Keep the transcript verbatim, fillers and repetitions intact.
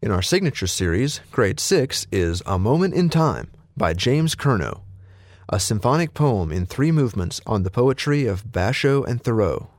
In our signature series, Grade six is A Moment in Time by James Curnow, a symphonic poem in three movements on the poetry of Basho and Thoreau.